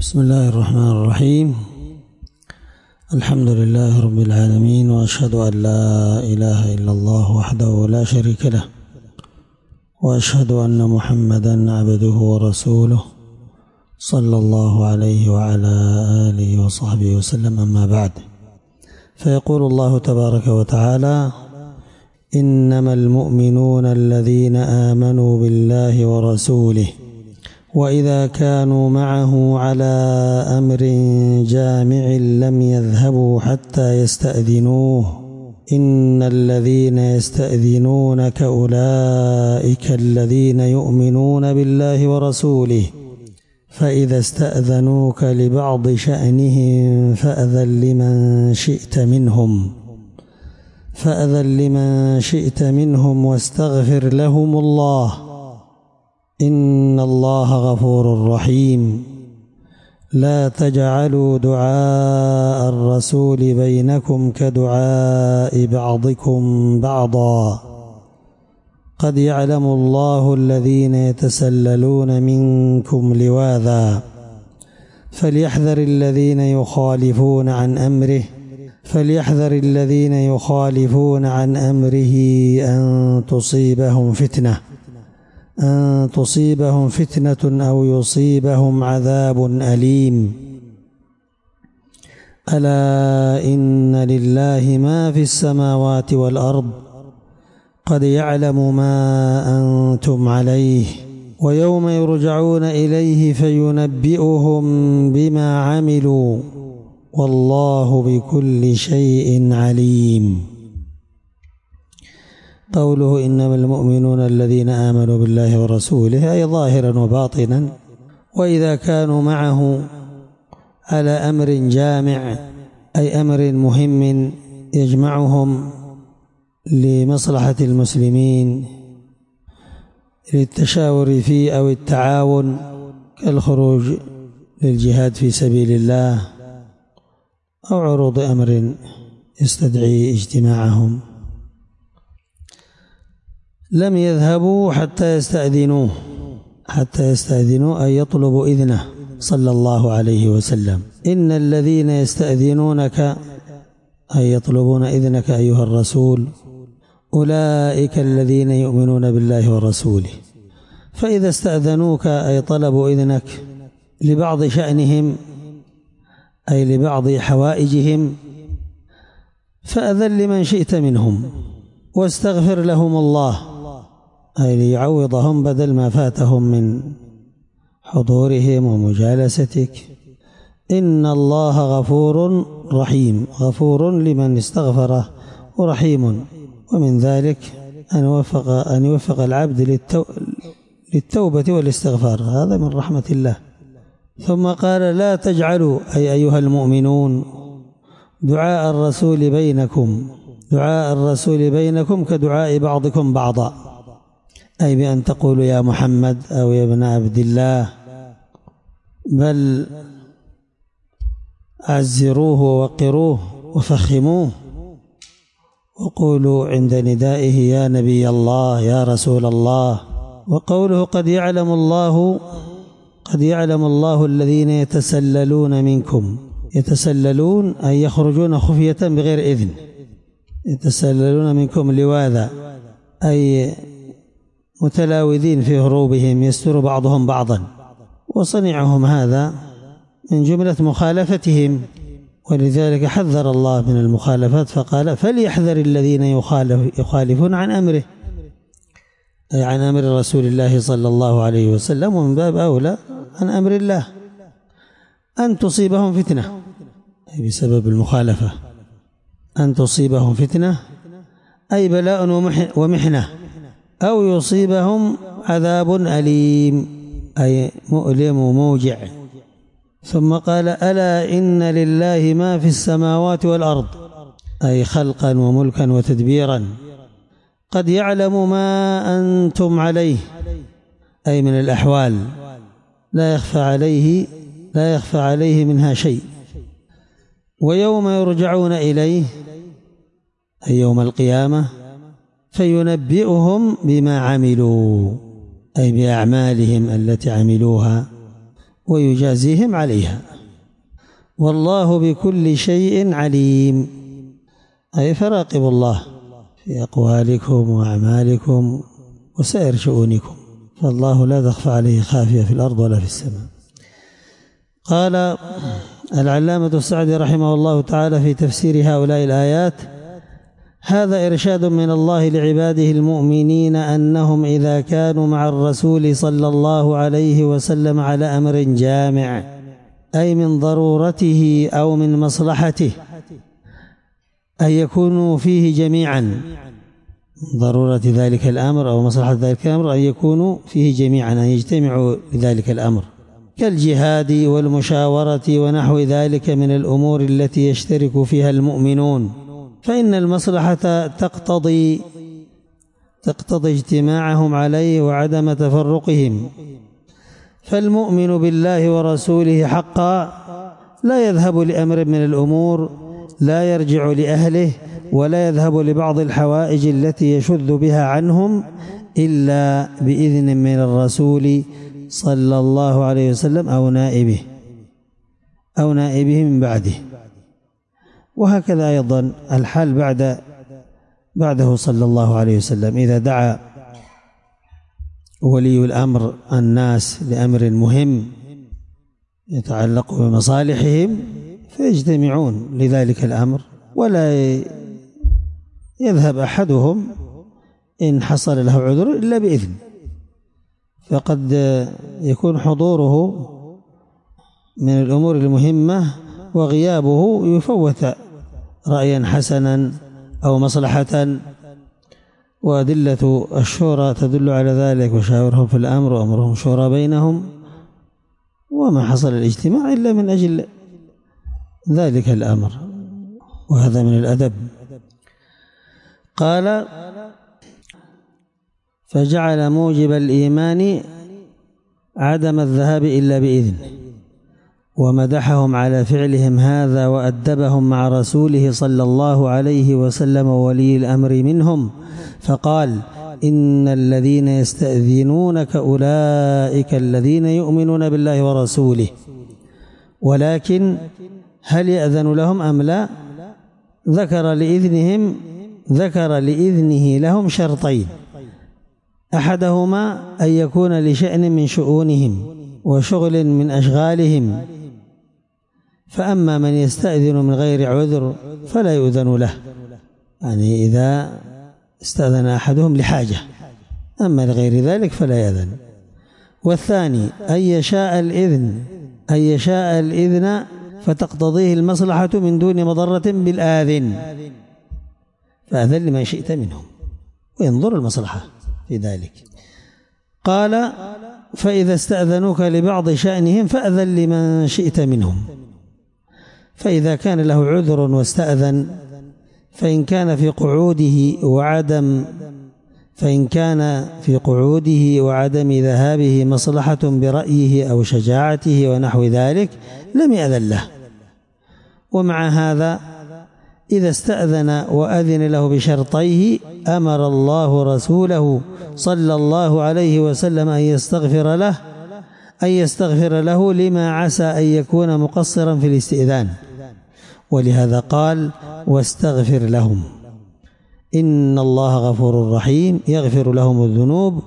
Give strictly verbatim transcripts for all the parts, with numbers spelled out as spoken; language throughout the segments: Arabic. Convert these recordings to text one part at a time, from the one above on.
بسم الله الرحمن الرحيم. الحمد لله رب العالمين، وأشهد أن لا إله إلا الله وحده لا شريك له، وأشهد أن محمدا عبده ورسوله صلى الله عليه وعلى آله وصحبه وسلم. أما بعد، فيقول الله تبارك وتعالى: إنما المؤمنون الذين آمنوا بالله ورسوله وإذا كانوا معه على أمر جامع لم يذهبوا حتى يستأذنوه إن الذين يستأذنونك أولئك الذين يؤمنون بالله ورسوله فإذا استأذنوك لبعض شأنهم فأذن لمن شئت منهم فأذن لمن شئت منهم واستغفر لهم الله إن الله غفور رحيم. لا تجعلوا دعاء الرسول بينكم كدعاء بعضكم بعضا قد يعلم الله الذين يتسللون منكم لواذا فليحذر الذين يخالفون عن أمره فليحذر الذين يخالفون عن أمره أن تصيبهم فتنة أن تصيبهم فتنة أو يصيبهم عذاب أليم. ألا إن لله ما في السماوات والأرض قد يعلم ما أنتم عليه ويوم يرجعون إليه فينبئهم بما عملوا والله بكل شيء عليم. قوله إنما المؤمنون الذين آمنوا بالله ورسوله أي ظاهرا وباطنا، وإذا كانوا معه على أمر جامع أي أمر مهم يجمعهم لمصلحة المسلمين للتشاور فيه أو التعاون كالخروج للجهاد في سبيل الله أو عروض أمر يستدعي اجتماعهم، لم يذهبوا حتى يستأذنوه حتى يستأذنوا أي يطلبوا إذنه صلى الله عليه وسلم. إن الذين يستأذنونك أي يطلبون إذنك أيها الرسول أولئك الذين يؤمنون بالله ورسوله، فإذا استأذنوك أي طلبوا إذنك لبعض شأنهم أي لبعض حوائجهم فأذن لمن شئت منهم واستغفر لهم الله أي ليعوضهم بدل ما فاتهم من حضورهم ومجالستك. إن الله غفور رحيم، غفور لمن استغفره ورحيم، ومن ذلك أن يوفق أن يوفق العبد للتو للتوبة والاستغفار، هذا من رحمة الله. ثم قال: لا تجعلوا أي أيها المؤمنون دعاء الرسول بينكم دعاء الرسول بينكم كدعاء بعضكم بعضا، أي بأن تقولوا يا محمد أو يا ابن عبد الله، بل عزروه ووقروه وفخموه وقولوا عند ندائه يا نبي الله يا رسول الله. وقوله قد يعلم الله قد يعلم الله الذين يتسللون منكم، يتسللون أي يخرجون خفية بغير إذن، يتسللون منكم لواذا أي متلاوذين في هروبهم يستر بعضهم بعضا، وصنيعهم هذا من جملة مخالفتهم، ولذلك حذر الله من المخالفات فقال: فليحذر الذين يخالف يخالفون عن أمره أي عن أمر رسول الله صلى الله عليه وسلم، ومن باب أولى عن أمر الله أن تصيبهم فتنة أي بسبب المخالفة، أن تصيبهم فتنة أي بلاء ومحنة أو يصيبهم عذاب أليم أي مؤلم وموجع. ثم قال: ألا إن لله ما في السماوات والأرض أي خلقا وملكا وتدبيرا، قد يعلم ما أنتم عليه أي من الأحوال، لا يخفى عليه لا يخفى عليه منها شيء. ويوم يرجعون إليه أي يوم القيامة فينبئهم بما عملوا أي بأعمالهم التي عملوها ويجازيهم عليها. والله بكل شيء عليم، أي فراقبوا الله في أقوالكم وأعمالكم وسائر شؤونكم، فالله لا تخفى عليه خافية في الأرض ولا في السماء. قال العلامة السعدي رحمه الله تعالى في تفسير هؤلاء الآيات: هذا إرشاد من الله لعباده المؤمنين أنهم إذا كانوا مع الرسول صلى الله عليه وسلم على أمر جامع، أي من ضرورته أو من مصلحته، أن يكونوا فيه جميعا، ضرورة ذلك الأمر أو مصلحة ذلك الأمر أن يكونوا فيه جميعا، أن يجتمعوا لذلك الأمر، كالجهاد والمشاورة ونحو ذلك من الأمور التي يشترك فيها المؤمنون، فإن المصلحة تقتضي تقتضي اجتماعهم عليه وعدم تفرقهم. فالمؤمن بالله ورسوله حقا لا يذهب لأمر من الأمور، لا يرجع لأهله ولا يذهب لبعض الحوائج التي يشذ بها عنهم إلا بإذن من الرسول صلى الله عليه وسلم أو نائبه أو نائبه من بعده. وهكذا أيضا الحال بعد بعده صلى الله عليه وسلم، إذا دعا ولي الأمر الناس لأمر مهم يتعلق بمصالحهم فيجتمعون لذلك الأمر، ولا يذهب أحدهم إن حصل له عذر إلا بإذن، فقد يكون حضوره من الأمور المهمة وغيابه يفوت رأيا حسنا أو مصلحة، وأدلة الشورى تدل على ذلك: وشاورهم في الأمر وأمرهم شورى بينهم. وما حصل الاجتماع إلا من أجل ذلك الأمر، وهذا من الأدب. قال: فجعل موجب الإيمان عدم الذهاب إلا بإذن، ومدحهم على فعلهم هذا وأدبهم مع رسوله صلى الله عليه وسلم وولي الأمر منهم، فقال: إن الذين يستأذنونك أولئك الذين يؤمنون بالله ورسوله، ولكن هل يأذن لهم أم لا؟ ذكر لإذنهم ذكر لإذنه لهم شرطين: أحدهما أن يكون لشأن من شؤونهم وشغل من أشغالهم، فأما من يستأذن من غير عذر فلا يؤذن له، يعني إذا استأذن أحدهم لحاجة، أما لغير ذلك فلا يأذن. والثاني أن يشاء الإذن أن يشاء الإذن فتقتضيه المصلحة من دون مضرة بالآذن، فأذن لمن شئت منهم وينظر المصلحة في ذلك. قال: فإذا استأذنوك لبعض شأنهم فأذن لمن شئت منهم، فإذا كان له عذر واستأذن، فإن كان في قعوده وعدم فإن كان في قعوده وعدم ذهابه مصلحة برأيه أو شجاعته ونحو ذلك لم يأذن له. ومع هذا إذا استأذن وأذن له بشرطيه أمر الله رسوله صلى الله عليه وسلم أن يستغفر له أن يستغفر له لما عسى أن يكون مقصرا في الاستئذان، ولهذا قال: واستغفر لهم إن الله غفور رحيم يغفر لهم الذنوب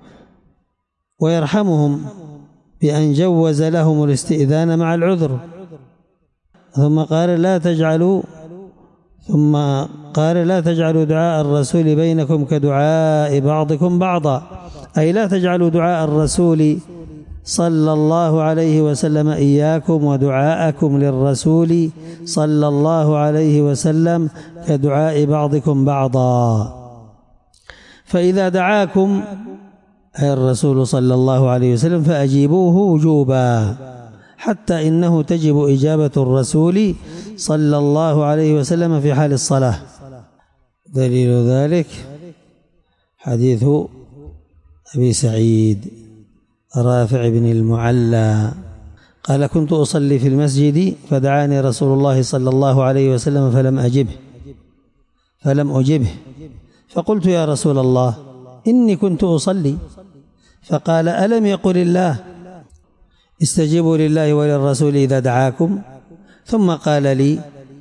ويرحمهم بأن جوز لهم الاستئذان مع العذر. ثم قال: لا تجعلوا ثم قال لا تجعلوا دعاء الرسول بينكم كدعاء بعضكم بعضا، أي لا تجعلوا دعاء الرسول صلى الله عليه وسلم إياكم ودعاءكم للرسول صلى الله عليه وسلم كدعاء بعضكم بعضا. فإذا دعاكم أي الرسول صلى الله عليه وسلم فأجيبوه وجوبا، حتى إنه تجب إجابة الرسول صلى الله عليه وسلم في حال الصلاة. دليل ذلك حديث أبي سعيد رافع بن المعلى قال: كنت أصلي في المسجد فدعاني رسول الله صلى الله عليه وسلم فلم أجبه فلم أجبه فقلت: يا رسول الله إني كنت أصلي. فقال: ألم يقل الله استجيبوا لله وللرسول إذا دعاكم، ثم قال لي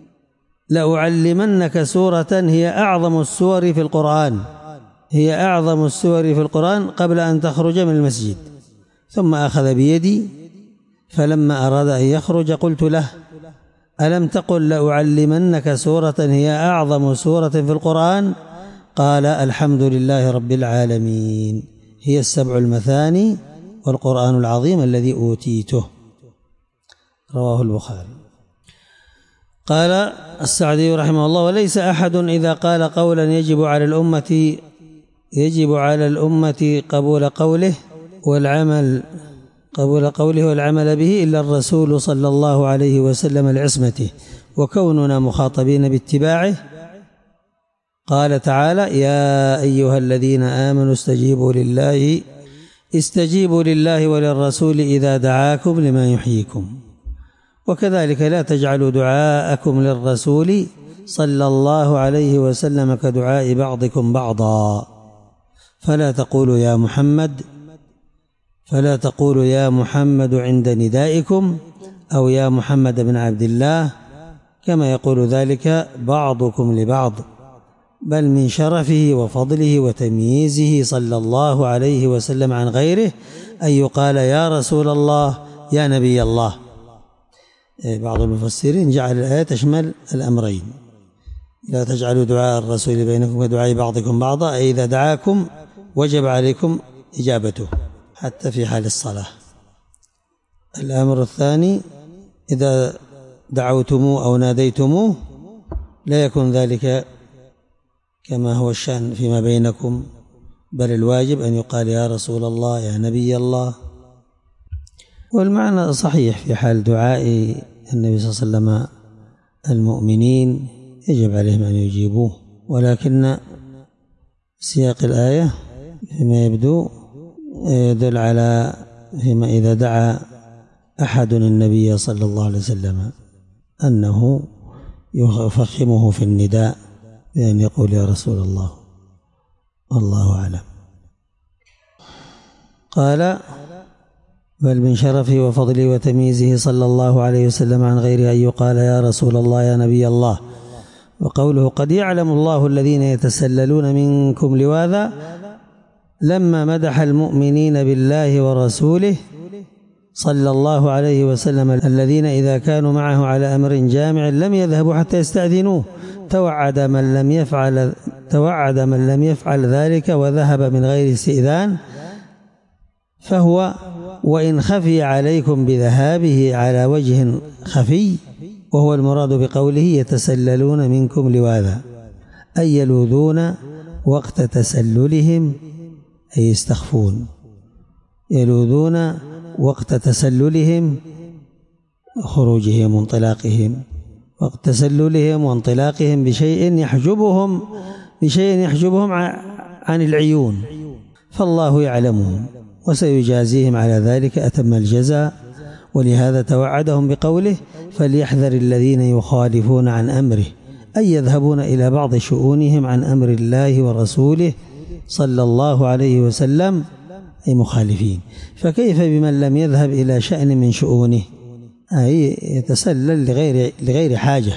لأعلمنك سورة هي أعظم السور في القرآن هي أعظم السور في القرآن قبل أن تخرج من المسجد. ثم أخذ بيدي، فلما أراد أن يخرج قلت له ألم تقل لأعلمنك سورة هي أعظم سورة في القرآن؟ قال الحمد لله رب العالمين، هي السبع المثاني والقرآن العظيم الذي أوتيته. رواه البخاري. قال السعدي رحمه الله: وليس أحد إذا قال قولا يجب على الأمة يجب على الأمة قبول قوله والعمل قبول قوله والعمل به إلا الرسول صلى الله عليه وسلم لعصمته وكوننا مخاطبين باتباعه. قال تعالى: يا أيها الذين آمنوا استجيبوا لله استجيبوا لله وللرسول إذا دعاكم لما يحييكم. وكذلك لا تجعلوا دعاءكم للرسول صلى الله عليه وسلم كدعاء بعضكم بعضا، فلا تقولوا يا محمد فلا تقولوا يا محمد عند ندائكم أو يا محمد بن عبد الله كما يقول ذلك بعضكم لبعض، بل من شرفه وفضله وتمييزه صلى الله عليه وسلم عن غيره أن يقال يا رسول الله يا نبي الله. بعض المفسرين جعل الآية تشمل الأمرين: لا تجعلوا دعاء الرسول بينكم كدعاء بعضكم بعضا، أي إذا دعاكم وجب عليكم إجابته حتى في حال الصلاة. الأمر الثاني: إذا دعوتموه أو ناديتموه لا يكون ذلك كما هو الشأن فيما بينكم، بل الواجب أن يقال يا رسول الله يا نبي الله. والمعنى صحيح في حال دعاء النبي صلى الله عليه وسلم المؤمنين يجب عليهم أن يجيبوه، ولكن سياق الآية فيما يبدو يدل على فيما إذا دعا أحد النبي صلى الله عليه وسلم أنه يفخمه في النداء بأن يقول يا رسول الله. والله أعلم. قال: بل من شرفه وفضله وتمييزه صلى الله عليه وسلم عن غيره أن يقال يا رسول الله يا نبي الله. وقوله قد يعلم الله الذين يتسللون منكم لواذا لما مدح المؤمنين بالله ورسوله صلى الله عليه وسلم الذين إذا كانوا معه على أمر جامع لم يذهبوا حتى يستأذنوه، توعد من لم يفعل توعد من لم يفعل ذلك وذهب من غير استئذان، فهو وإن خفي عليكم بذهابه على وجه خفي، وهو المراد بقوله يتسللون منكم لواذا، أي يلوذون وقت تسللهم، أي يستخفون، يلوذون وقت تسللهم خروجهم وانطلاقهم، وقت تسللهم وانطلاقهم بشيء يحجبهم بشيء يحجبهم عن العيون، فالله يعلمهم وسيجازيهم على ذلك أتم الجزاء. ولهذا توعدهم بقوله فليحذر الذين يخالفون عن أمره، أي يذهبون إلى بعض شؤونهم عن أمر الله ورسوله صلى الله عليه وسلم، أي مخالفين. فكيف بمن لم يذهب إلى شأن من شؤونه، أي يتسلل لغير, لغير حاجة،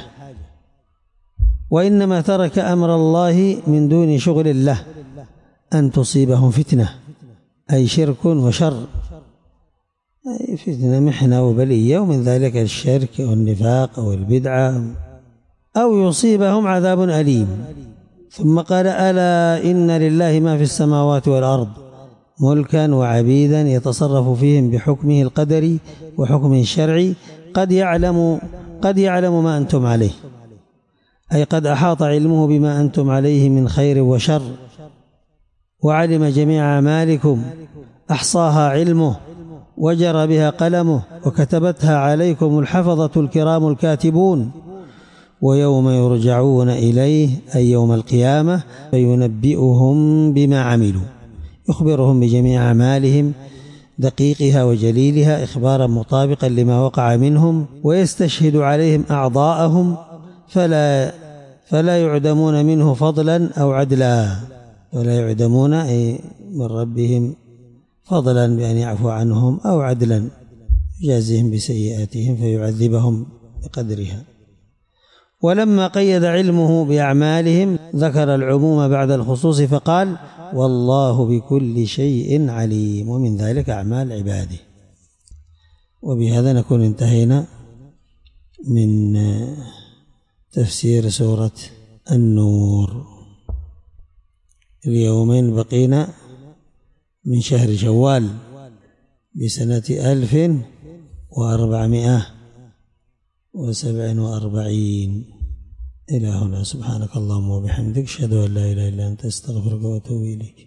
وإنما ترك أمر الله من دون شغل له أن تصيبهم فتنة، أي شرك وشر، أي فتنة محنة وبلية، ومن ذلك الشرك والنفاق والبدعة، أو يصيبهم عذاب أليم. ثم قال ألا إن لله ما في السماوات والأرض ملكا وعبيدا يتصرف فيهم بحكمه القدري وحكمه الشرعي، قد يعلم قد يعلم ما أنتم عليه، أي قد أحاط علمه بما أنتم عليه من خير وشر، وعلم جميع أعمالكم، أحصاها علمه وجرى بها قلمه وكتبتها عليكم الحفظة الكرام الكاتبون، ويوم يرجعون إليه أي يوم القيامة فينبئهم بما عملوا، يخبرهم بجميع أعمالهم دقيقها وجليلها إخبارا مطابقا لما وقع منهم، ويستشهد عليهم أعضاءهم فلا فلا يعدمون منه فضلا أو عدلا، ولا يعدمون أي من ربهم فضلا بأن يعفو عنهم أو عدلا يجازيهم بسيئاتهم فيعذبهم بقدرها. ولما قيد علمه بأعمالهم ذكر العموم بعد الخصوص فقال والله بكل شيء عليم، ومن ذلك أعمال عباده. وبهذا نكون انتهينا من تفسير سورة النور. اليومين بقينا من شهر شوال بسنة ألف وأربعمائة وسبع وأربعين. إلى هنا، سبحانك اللهم وبحمدك، أشهد أن لا إله إلا أنت، أستغفرك وأتوب إليك.